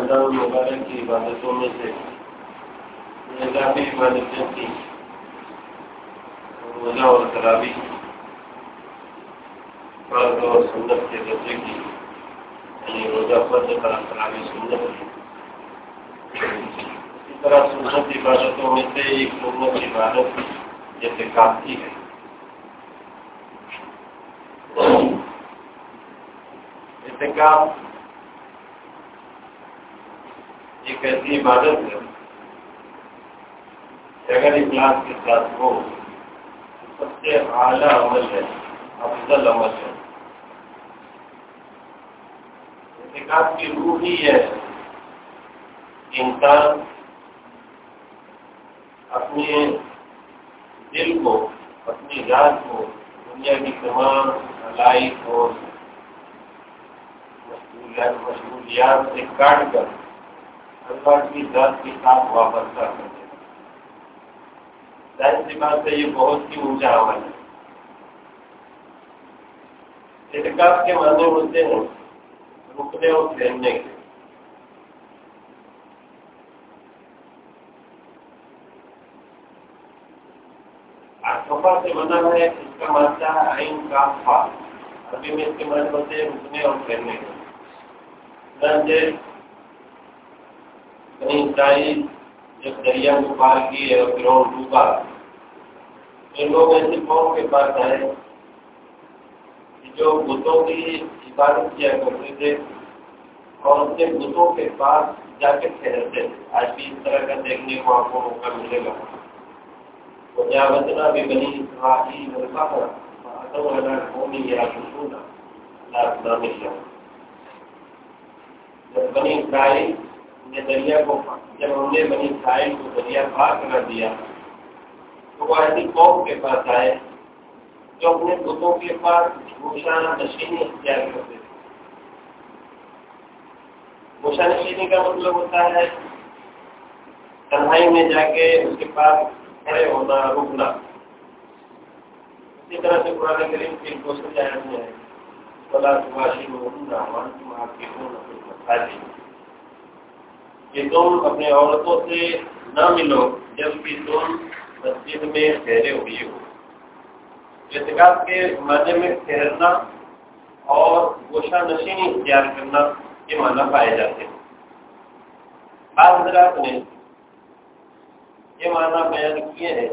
رمضان مبارک کی عبادتوں میں سے اضافی عبادتیں تھیں روزہ اور تراویح فرض اور سنت کے درجے کی، یعنی روزہ فرض کا تراویح سنت کی۔ اسی طرح سنت عبادتوں میں سے ایک سنت عبادت اعتکاف کی ہے۔ اعتکاف ایک ایسی عبادت ہے کہ اگر اخلاص کے ساتھ ہو تو سب سے اعلیٰ عمل ہے، افضل عمل ہے۔ اعتکاف کی روح ہی ہے کہ انسان اپنے دل کو، اپنی ذات کو دنیا کی تمام علائق اور مشغولیات سے کاٹ کر اللہ کی ذات کے ساتھ وابستہ کر دے۔ ظاہر سی بات ہے، یہ بہت ہی اونچا عمل ہے۔ اعتکاف کے معنی ہوتے ہیں رکنے اور ٹھہرنے کے۔ اعتکاف سے بنا ہے، اس کا معنی ہے عین کافہ، عربی میں اس کے معنی ہوتے ہیں رکنے اور ٹھہرنے کے۔ بنی اسرائیل جب دریا کو پار کیے اور فرعون ڈوبا، ان لوگ ایسے قوم کے پاس آئے کہ جو بتوں کی عبادت کیا کرتے تھے اور اپنے بتوں کے پاس جا کے ٹھہرتے تھے۔ آج بھی اس طرح کا دیکھنے کو آپ کو موقع ملے گا۔ وجاوزنا ببنی اسرائیل البحر فأتوا علی قوم یعکفون علی اصنام لهم۔ جب بنی اسرائیل نے دریا کو، جب ہم نے بنی اسرائیل کو دریا پار کرا دیا تو وہ ایسی قوم کے پاس آئے جو اپنے بتوں کے پاس گوشہ نشینی اختیار کرتے تھے۔ گوشہ نشینی کا مطلب ہوتا ہے تنہائی میں جا کے اس کے پاس کھڑے ہونا، رکنا۔ اسی طرح سے قرآن کریم کی دوسری آیت میں ہے وَلَا تُبَاشِرُوهُنَّ وَأَنْتُمْ عَاكِفُونَ فِي الْمَسَاجِدِ کہ تم اپنے عورتوں سے نہ ملو جبکہ تم مسجد میں ٹھہرے ہوئے ہو۔ اعتکاف کے معنی میں ٹھہرنا اور گوشہ نشینی اختیار کرنا یہ معنی پائے جاتے ہیں۔ بعض حضرات نے یہ معنی بیان کیے ہیں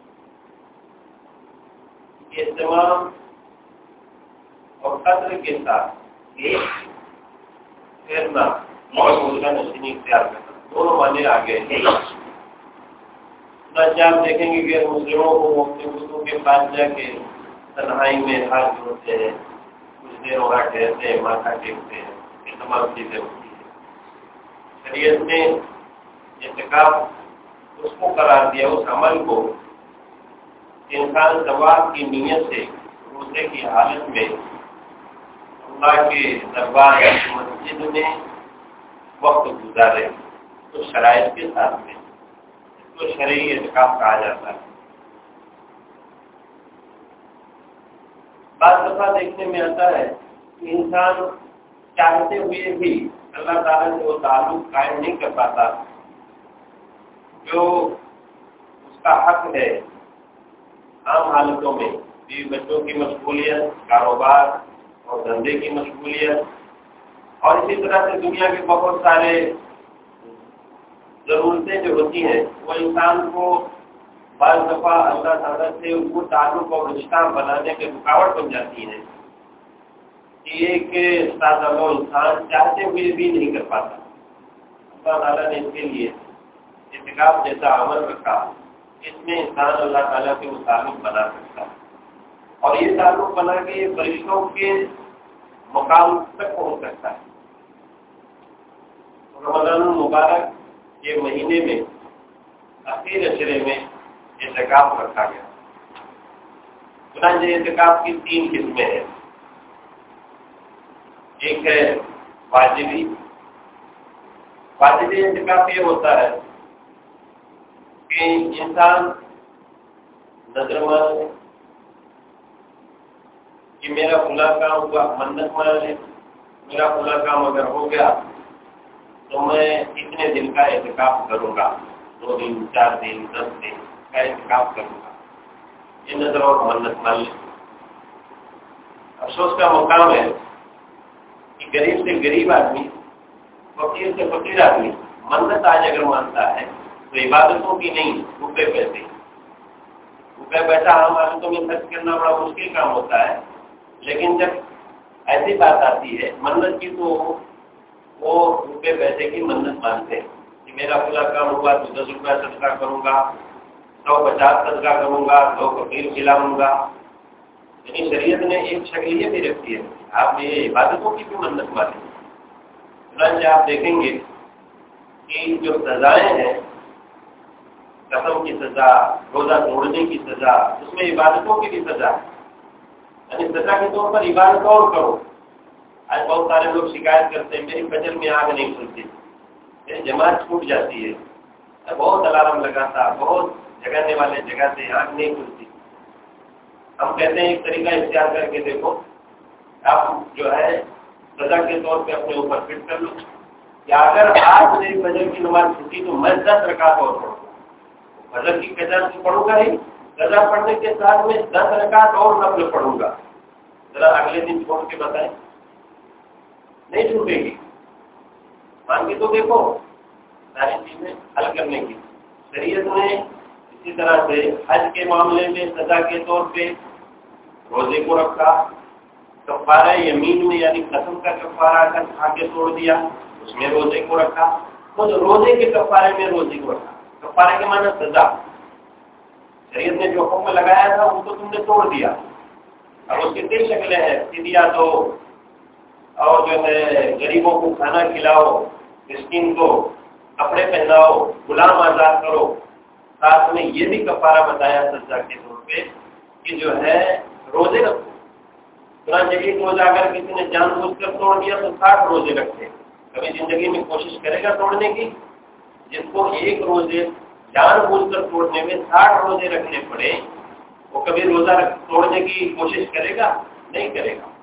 کہ اہتمام اور قدر کے ساتھ ٹھہرنا اور گوشہ نشینی اختیار کرنا دونوں معنی آگے ہیں۔ آپ دیکھیں گے کہ مسلموں کو اپنے بتوں کے پاس جا کے تنہائی میں ہاتھ جوڑتے ہیں، کچھ دیر وہاں ٹھہرتے ہیں، ماتھا ٹیکتے ہیں، یہ تمام چیزیں ہوتی ہیں۔ شریعت نے اعتکاف اس کو قرار دیا، اس عمل کو کہ انسان ثواب کی نیت سے روزے کی حالت میں اللہ کے دربار مسجد میں وقت گزارے تو شرائط کے ساتھ میں تو شرعی اعتکاف کہا جاتا ہے۔ بعض دفعہ دیکھنے میں آتا ہے کہ انسان چاہتے ہوئے بھی اللہ تعالیٰ سے وہ تعلق قائم نہیں کر پاتا جو اس کا حق ہے۔ عام حالتوں میں بیوی بچوں کی مشغولیت، کاروبار اور دھندے کی مشغولیت اور اسی طرح سے دنیا کے بہت سارے ضرورتیں جو ہوتی ہیں وہ انسان کو بعض دفعہ اللہ تعالیٰ سے وہ تعلق اور رشتہ بنانے کے رکاوٹ بن جاتی ہیں۔ یہ کہ سادہ لو انسان چاہتے ہوئے بھی نہیں کر پاتا۔ اللہ تعالیٰ نے اس کے لیے اعتکاف جیسا عمل رکھا، اس میں انسان اللہ تعالیٰ سے وہ تعلق بنا سکتا ہے اور یہ تعلق بنا کے فرشتوں کے مقام تک پہنچ سکتا ہے۔ رمضان المبارک کے مہینے میں آخر عشرے میں اعتکاف رکھا گیا۔ چنانچہ اعتکاف کی 3 قسمیں ہیں۔ ایک ہے واجبی اعتکاف یہ ہوتا ہے کہ انسان نظر مانے کہ میرا فلاں کام ہوا، منت مانے میرا فلاں کام اگر ہو گیا تو میں اتنے دن کا اعتکاف کروں گا، 2 دن 4 دن 10 دن کا اعتکاف کروں گا، یہ نظر اور منت مان لیں۔ افسوس کا مقام ہے کہ غریب سے غریب آدمی، فقیر سے فقیر آدمی منت آج اگر مانتا ہے تو عبادتوں کی نہیں، روپے پیسے، روپے پیسہ عام عادتوں میں خرچ کرنا بڑا مشکل کام ہوتا ہے، لیکن جب ایسی بات آتی ہے منت کی تو وہ روپے پیسے کی منت مانتے ہیں کہ میرا پورا کام ہوا تو 10 روپیہ صدقہ کروں گا، 150 صدقہ کروں گا، 100 فقیر کھلاؤں گا۔ یعنی شریعت نے ایک شکل یہ بھی رکھی ہے، آپ نے یہ عبادتوں کی بھی منت مانی۔ چنانچہ آپ دیکھیں گے کہ جو سزائیں ہیں، قسم کی سزا، روزہ توڑنے کی سزا، اس میں عبادتوں کی بھی سزا ہے، یعنی سزا کے طور پر عبادت اور کرو۔ آج بہت سارے لوگ شکایت کرتے ہیں میری فجر میں آگ نہیں کھلتی، میری جماعت چھوٹ جاتی ہے، میں بہت الارم لگاتا، بہت جگانے والے جگہ سے آگ نہیں کھلتی۔ ہم کہتے ہیں ایک طریقہ اختیار کر کے دیکھو، آپ جو ہے سزا کے طور پہ اپنے اوپر فٹ کر لو کہ اگر آج میری فجر کی نماز چھوٹی تو میں 10 رکعت اور پڑھوں گا، فجر کی قضا تو پڑھوں گا ہی، قضا پڑھنے کے ساتھ میں 10 رکعت اور نفل پڑھوں گا۔ ذرا اگلے دن چھوڑ کے بتائیں، نہیں چھوٹے گی؟ مان کے تو دیکھو ساری چیزیں حل کرنے کی۔ شریعت نے اسی طرح سے حج کے معاملے میں سزا کے طور پہ روزے کو رکھا، کفارہ یمین میں یعنی قسم کا کفارہ اگر کھا کے توڑ دیا اس میں روزے کو رکھا، تو روزے کے کفارے میں روزے کو رکھا۔ کفارے کے معنی سزا، شریعت نے جو حکم لگایا تھا اس کو تم نے توڑ دیا۔ اب اس کی 3 شکلیں ہیں، فدیہ دو، اور جو ہے غریبوں کو کھانا کھلاؤ، مسکین کو کپڑے پہناؤ، غلام آزاد کرو، ساتھ میں یہ بھی کفارہ بتایا سزا کے طور پہ کہ جو ہے روزے رکھو۔ چنانچہ ایک روزہ اگر کسی نے جان بوجھ کر توڑ دیا تو 60 روزے رکھتے۔ کبھی زندگی میں کوشش کرے گا توڑنے کی؟ جس کو ایک روزے جان بوجھ کر توڑنے میں 60 روزے رکھنے پڑے، وہ کبھی روزہ توڑنے کی کوشش کرے گا؟ نہیں کرے گا۔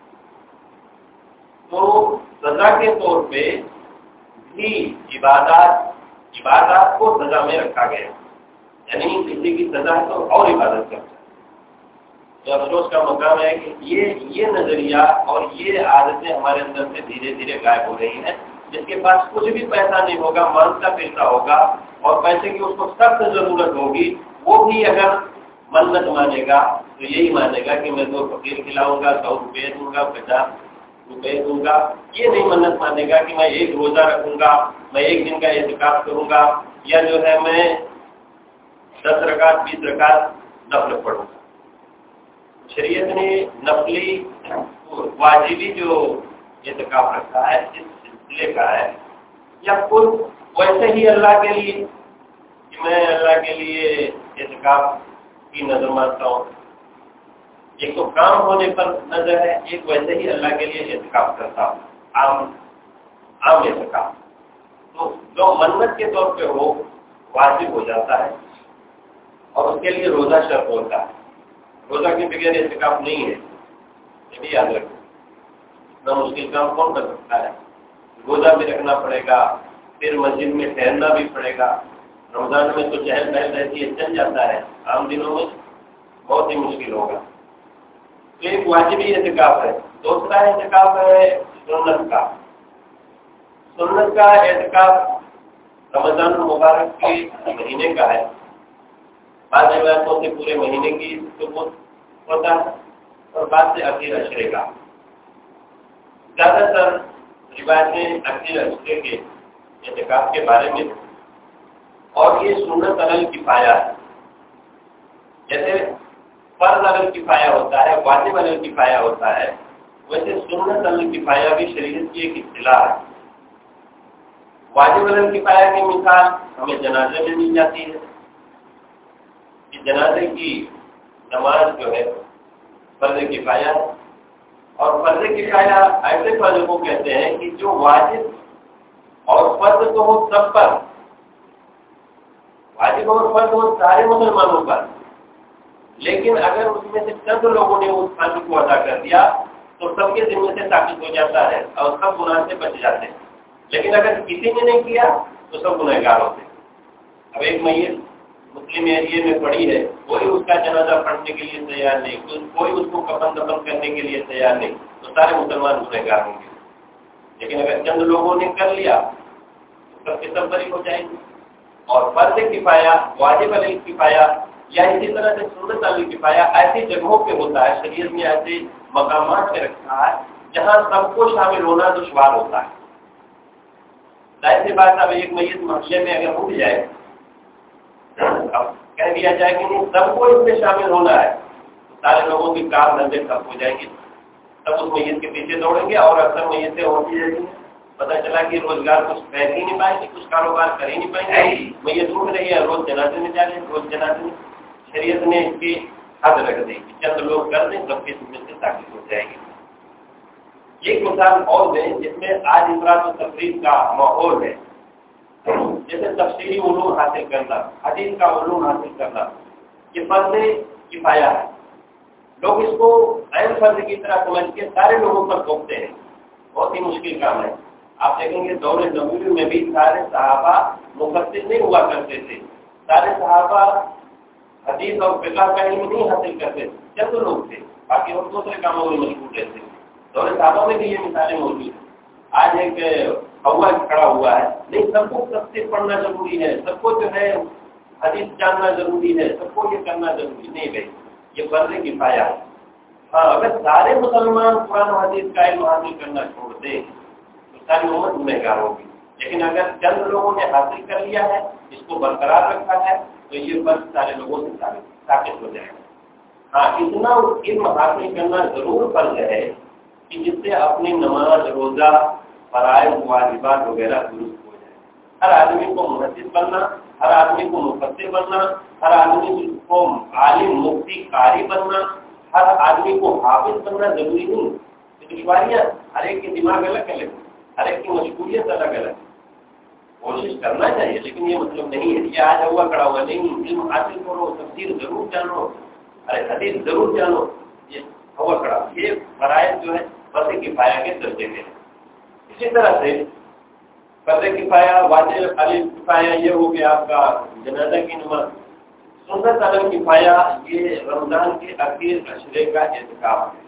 تو سزا کے طور پہ بھی عبادات کو سزا میں رکھا گیا، یعنی کسی کی سزا ہے تو اور عبادت کرتا ہے۔ تو افسوس کا مقام ہے کہ یہ نظریہ اور یہ عادتیں ہمارے اندر سے دھیرے دھیرے غائب ہو رہی ہیں۔ جس کے پاس کچھ بھی پیسہ نہیں ہوگا، مانگتا پھرتا ہوگا اور پیسے کی اس کو سخت ضرورت ہوگی، وہ بھی اگر منت مانے گا تو یہی مانے گا کہ میں 2 فقیر کھلاؤں گا، 100 روپے دوں گا، 50 روپے دوں گا۔ یہ نہیں منت مانے گا کہ میں 1 روزہ رکھوں گا، میں 1 دن کا اعتکاف کروں گا، یا جو ہے میں 10 رکعت 20 رکعت نفل پڑھوں گا۔ شریعت نے نفلی واجبی جو اعتکاف رکھا ہے اس سلسلے کا ہے، یا خود ویسے ہی اللہ کے لیے کہ میں اللہ کے لیے اعتکاف کی نظر مانتا ہوں۔ ایک تو کام ہونے پر نظر ہے، ایک ویسے ہی اللہ کے لیے اعتکاف کرتا ہوں، عام اعتکاف۔ تو جو منت کے طور پہ ہو واجب ہو جاتا ہے، اور اس کے لیے روزہ شرط ہوتا ہے۔ روزہ کے بغیر اعتکاف نہیں ہے، یہ بھی یاد رکھیں۔ اتنا مشکل کام کون کر سکتا ہے؟ روزہ بھی رکھنا پڑے گا، پھر مسجد میں ٹھہرنا بھی پڑے گا۔ رمضان میں تو چہل پہل رہتی ہے، چل جاتا ہے، عام دنوں میں بہت ہی مشکل ہوگا۔ تو ایک واجبی اعتکاف ہے۔ دوسرا اعتکاف ہے سنت کا۔ سنت کا اعتکاف رمضان المبارک کے مہینے کا ہے، بعض روایتوں سے پورے مہینے کی ثبوت ہوتا ہے اور بعد سے اخیر عشرے کا۔ زیادہ تر روایتیں اخیر عشرے کے اعتکاف کے بارے میں، اور یہ سنت علی کفایہ ہے۔ جیسے فرض علی کفایہ ہوتا ہے، واجب علی کفایہ ہوتا ہے، ویسے سنت علی کفایہ بھی شریعت کی ایک اصطلاح ہے۔ واجب علی کفایہ کی مثال ہمیں جنازے میں مل جاتی ہے کہ جنازے کی نماز جو ہے فرض کفایہ ہے، اور فرض کفایہ ایسے فرض کو کہتے ہیں کہ جو واجب اور فرض تو ہو سب پر، واجب اور فرض ہو سارے مسلمانوں پر، لیکن اگر اس میں سے چند لوگوں نے اس فرض کو ادا کر دیا تو سب کے ذمے سے ثابت ہو جاتا ہے اور سب گناہ سے بچ جاتے ہیں۔ لیکن اگر کسی نے نہیں کیا تو سب گنہگار ہوتے ہیں۔ اب ایک میت مسلم ایریے میں پڑی ہے، کوئی اس کا جنازہ پڑھنے کے لیے تیار نہیں، کوئی اس کو کفن دفن کرنے کے لیے تیار نہیں، تو سارے مسلمان گنہگار ہوں گے۔ لیکن اگر چند لوگوں نے کر لیا تو سب بری ہو جائے گی۔ اور فرض کفایہ، واجب علیہ کفایہ یا اسی طرح سے سنت علیہ کفایہ ایسی جگہوں پہ ہوتا ہے، شریعت میں ایسے مقامات پہ رکھا ہے جہاں سب کو شامل ہونا دشوار ہوتا ہے۔ ظاہر سی بات اب ایک میت محلے میں اگر اٹھ جائے، اب کہہ دیا جائے کہ نہیں سب کو اس میں شامل ہونا ہے، تو سارے لوگوں کی کار دھندے ٹھپ ہو جائے گی، سب اس میت کے پیچھے دوڑیں گے اور اکثر میتیں ہوتی رہتی ہیں۔ پتہ چلا کہ روزگار کچھ کر ہی نہیں پائیں گے، کچھ کاروبار کر ہی نہیں پائیں گے، میت اٹھ رہی ہے روز جنازے میں جا رہے ہیں، روز جنازے میں۔ شریعت نے اس کی حد رکھ دی کہ چند لوگ کر دیں سب کی ذمہ سے تاکید ہو جائے گی۔ ایک مثال اور دیں جس میں آج افراد و تفریح کا ماحول ہے، جیسے تفصیلی علوم حاصل کرنا، حدیث کا علوم حاصل کرنا، یہ فرض کفایہ ہے۔ لوگ اس کو عین فرض کی طرح سمجھ کے سارے لوگوں پر تھوپتے ہیں، بہت ہی مشکل کام ہے۔ آپ دیکھیں گے دور نبوی میں بھی سارے صحابہ مفسر نہیں ہوا کرتے تھے، سارے صحابہ حدیث اور فقہ کا علم نہیں حاصل کرتے تھے، چند لوگ تھے، باقی اور دوسرے کاموں میں مشغول رہتے تھے۔ دور صحابہ میں بھی یہ مثالیں موجود ہیں۔ آج ایک ہوا کھڑا ہوا ہے، نہیں سب کو تفسیر پڑھنا ضروری ہے، سب کو جو ہے حدیث جاننا ضروری ہے، سب کو یہ کرنا ضروری نہیں بھائی، یہ فرض کفایہ ہے۔ ہاں اگر سارے مسلمان قرآن و حدیث کا علم حاصل کرنا چھوڑ دیں تو ساری امت گنہگار ہوگی، لیکن اگر چند لوگوں نے حاصل کر لیا ہے، اس کو برقرار رکھا ہے، تو یہ فرض سارے لوگوں سے ثابت ہو جائے گا۔ ہاں اتنا علم حاصل کرنا ضرور فرض ہے کہ جس سے اپنی نماز، روزہ، فرائض، واجبات وغیرہ درست ہو جائے۔ ہر آدمی کو محدث بننا، ہر آدمی کو مفسر بننا، ہر آدمی کو عالم، مفتی، قاری بننا، ہر آدمی کو حافظ بننا ضروری نہیں۔ دشواریاں ہر ایک کے دماغ الگ الگ، ہر ایک کی مشغولیت الگ الگ، کوشش کرنا چاہیے، لیکن یہ مطلب نہیں ہے یہ آج ہوا کھڑا ہوا نہیں، علم حاصل کرو، تفسیر ضرور جانو، ارے حدیث ضرور جانو، یہ ہوا کھڑا، یہ فرائض جو ہے فرض کفایہ کے درجے میں ہے۔ اسی طرح سے فرض کفایہ، واجب علیہ کفایہ یہ ہو گیا آپ کا جنازہ کی نماز۔ سنت علیہ کفایہ یہ رمضان کے اخیر عشرے کا اعتکاف ہے۔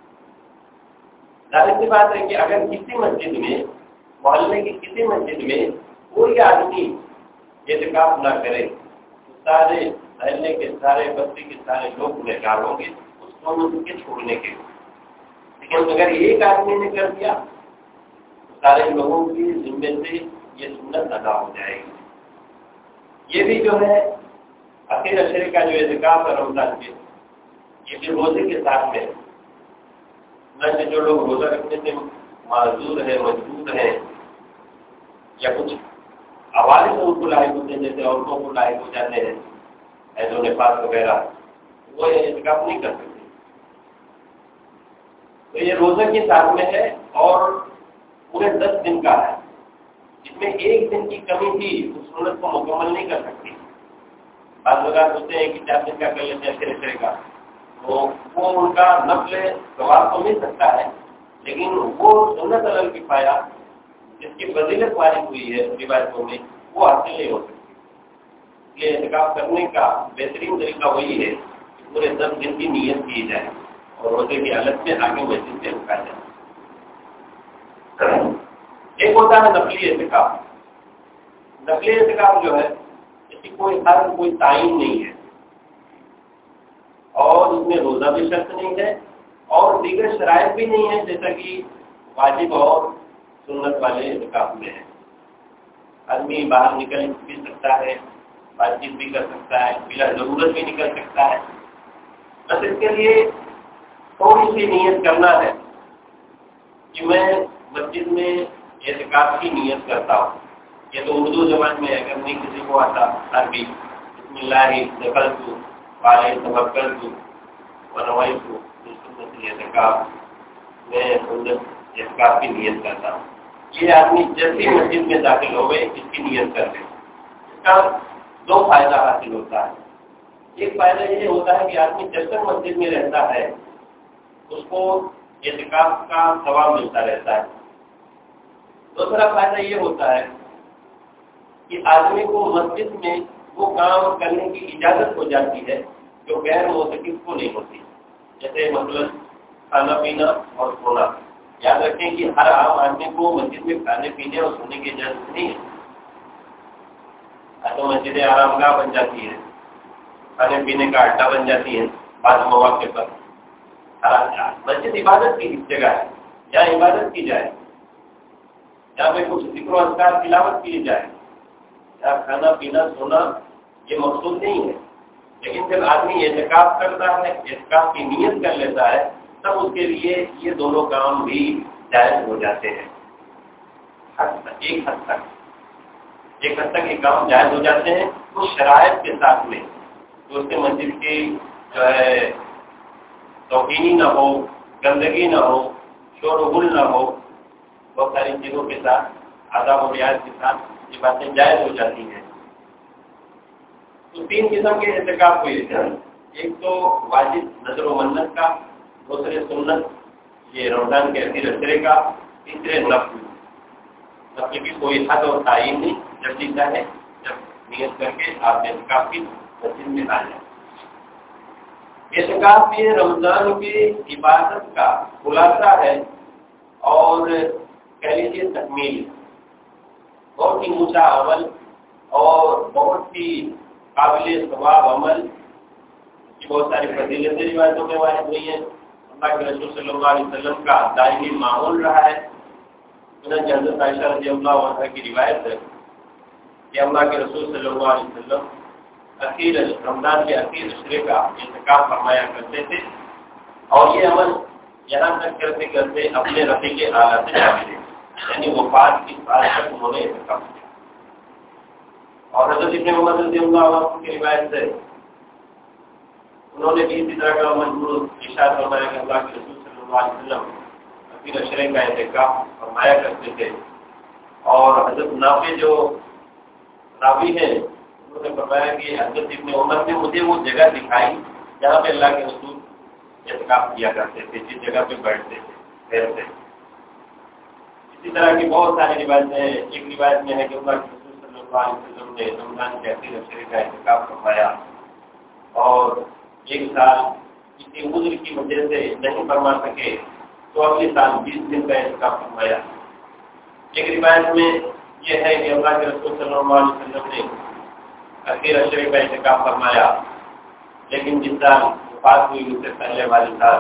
ظاہر سی بات ہے کہ اگر کسی مسجد میں، محلے کی کسی مسجد میں کوئی آدمی اعتکاف نہ کرے تو سارے محلے کے، سارے بستی کے سارے لوگ گنہگار ہوں گے اس سنت کے چھوڑنے کے۔ لیکن اگر ایک آدمی نے کر دیا تو سارے لوگوں کی ذمے سے یہ سنت ادا ہو جائے گی۔ یہ بھی جو ہے آخر عشرے کا جو اعتکاف ہے رمضان کے، یہ بھی روزے کے ساتھ میں نہ جو لوگ روزہ رکھنے سے معذور ہے، مجبور ہے، یا کچھ عوارض ان کو لاحق ہوتے ہیں، جیسے عورتوں کو لاحق ہو جاتے ہیں ایسے نفاس وغیرہ، وہ اعتکاف نہیں کر سکتے۔ تو یہ روزہ کے ساتھ میں ہے اور پورے 10 دن کا ہے، جس میں ایک دن کی کمی تھی اس سنت کو مکمل نہیں کر سکتی۔ بعض لوگ سوچتے ہیں کہ 4 دن کا کر لیتے ہیں پھر طرح کا، وہ ان کا نفل ثواب تو مل سکتا ہے، لیکن وہ سنت علی کفایہ جس کی فضیلت وارد ہوئی ہے روایتوں میں وہ حاصل نہیں ہو سکتی۔ یہ اعتکاف کرنے کا بہترین طریقہ وہی ہے کہ پورے 10 دن کی نیت کی جائے اور روزے کی حالت میں آگے مسجد سے رکھا جائے۔ ایک ہوتا ہے نفلی اعتکاف۔ نفلی اعتکاف جو ہے اس کی کوئی حد، کوئی تعین نہیں ہے، اور اس میں روزہ بھی شرط نہیں ہے اور دیگر شرائط بھی نہیں ہے جیسا کہ واجب اور سنت والے اعتکاف میں ہے۔ آدمی باہر نکل بھی سکتا ہے، بات چیت بھی کر سکتا ہے، بلا ضرورت بھی نکل سکتا ہے، بس اس کے لیے تھوڑی سی نیت کرنا ہے کہ میں مسجد میں اعتکاف کی نیت کرتا ہوں۔ یہ تو اردو زبان میں ہے، اگر نہیں کسی کو آتا عربی، بسم اللہ دخلت وعلیہ توکلت ونویت بسنت اعتکاف، میں سنت اعتکاف کی نیت کرتا ہوں۔ یہ آدمی جیسے مسجد میں داخل ہو گئے اس کی نیت کر لے۔ اس کا 2 فائدہ حاصل ہوتا ہے۔ ایک فائدہ یہ ہوتا ہے کہ آدمی جب تک مسجد میں رہتا ہے اس کو اعتکاف کا ثواب ملتا رہتا ہے، دوسرا فائدہ یہ ہوتا ہے کہ آدمی کو مسجد میں وہ کام کرنے کی اجازت ہو جاتی ہے جو غیر معتکف کو نہیں ہوتی، جیسے مثلاً کھانا پینا اور سونا۔ یاد رکھیں کہ ہر عام آدمی کو مسجد میں کھانے پینے اور سونے کی اجازت نہیں ہے۔ تو مسجدیں آرام گاہ بن جاتی ہے، کھانے پینے کا اڈا بن جاتی ہے بعض مواقع پر۔ مسجد عبادت کی جگہ ہے، جہاں عبادت کی جائے، جہاں پہ کچھ ذکر و اذکار تلاوت کی جائے، جہاں کھانا پینا سونا یہ مقصود نہیں ہے۔ لیکن جب آدمی اعتکاف کرتا ہے، اعتکاف کی نیت کر لیتا ہے، تب اس کے لیے یہ دونوں کام بھی جائز ہو جاتے ہیں۔ ایک حد تک یہ کام جائز ہو جاتے ہیں کچھ شرائط کے ساتھ میں، جو اس کے مسجد کی جو ہے توہینی نہ ہو، گندگی نہ ہو، شور و غل نہ ہو، بہت ساری چیزوں کے ساتھ، آداب و رعایت کے ساتھ یہ باتیں جائز ہو جاتی ہیں۔ تو تین قسم کے اعتکاف ہوئے ہیں، ایک تو واجب نظر و منت کا، دوسرے سنت یہ رمضان کے اخیر اشرے کا، تیسرے نفل کی کوئی حد اور تعین نہیں، جب جی چاہے جب نیت کر کے آپ اعتکاف کی مسجد میں آ جائیں۔ اعتکاف یہ رمضان کی عبادت کا خلاصہ ہے اور کہہ لیجیے تکمیل، بہت ہی اونچا عمل اور بہت ہی قابل ثواب عمل کی بہت ساری فضیلتیں روایتوں میں وارد ہوئی ہیں۔ اللہ کے رسول صلی اللہ علیہ وسلم کا دائمی معمول رہا ہے۔ حضرت عائشہ رضی اللہ عنہا کی روایت ہے کہ اللہ کے رسول صلی اللہ علیہ وسلم رمضان کے اخیر اشرے کا اعتکاف فرمایا کرتے تھے، اور یہ عمل یہاں تک کرتے کرتے اپنے رفیق اعلیٰ سے جا ملے، یعنی وفات کی سال تک انہوں نے اعتکاف کیا۔ اور حضرت ابن عمر رضی اللہ عنہ کی روایت ہے انہوں نے بھی اسی طرح کا عمل ارشاد فرمایا کہ اللہ کے رسول صلی اللہ علیہ وسلم اخیر اشرے کا اعتکاف فرمایا کرتے تھے، اور حضرت نافع جو راوی ہیں انہوں نے فرمایا کہ حضرت ابن عمر نے مجھے وہ جگہ دکھائی جہاں پہ اللہ کے رسول اعتکاف کیا کرتے تھے، جس جگہ پہ بیٹھتے تھے ٹھہرتے تھے۔ اسی طرح کی بہت ساری روایتیں ہیں۔ ایک روایت میں ہے کہ اللہ کے رسول صلی اللہ علیہ وسلم نے رمضان کے اخیر اشرے کا اعتکاف فرمایا، اور ایک سال کسی عذر کی وجہ سے نہیں فرما سکے تو اگلے سال 20 دن کا اعتکاف فرمایا۔ ایک روایت میں یہ ہے کہ اللہ کے رسول صلی اللہ علیہ وسلم نے اخیر اشرے کا اعتکاف فرمایا، لیکن جس سال وفات ہوئی اس سے پہلے والے سال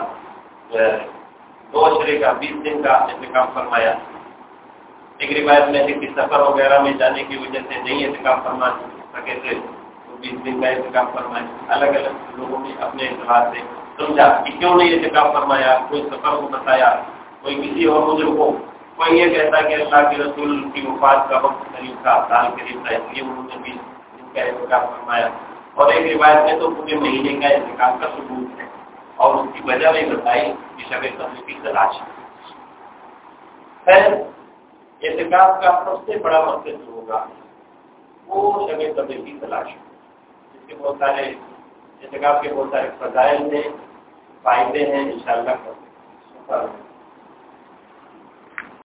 2 اشرے کا 20 دن کا اعتکاف فرمایا۔ ایک روایت میں ہے کہ سفر وغیرہ میں جانے کی وجہ سے نہیں اعتکاف فرما سکے تھے تو 20 دن کا اعتکاف فرمایا۔ الگ الگ لوگوں نے اپنے اعتبار سے سمجھا کہ کیوں نہیں اعتکاف فرمایا، کوئی سفر کو بتایا، کوئی کسی اور بزرگ کو، کوئی یہ کہتا کہ اللہ کے رسول کی وفات کا وقت قریب تھا، سال قریب تھا، اس لیے انہوں نے 20 دن کا اعتکاف فرمایا۔ اور ایک روایت میں تو پورے مہینے کا اعتکاف کا ثبوت ہے، اور اس کی وجہ بھی بتائی کہ شب قدر کی تلاش ہے۔ اعتکاف کا سب سے بڑا مقصد جو ہوگا وہ شب قدر کی تلاش ہے، اس کے بہت سارے اعتکاف کے بہت سارے فضائل ہیں، فائدے ہیں، انشاءاللہ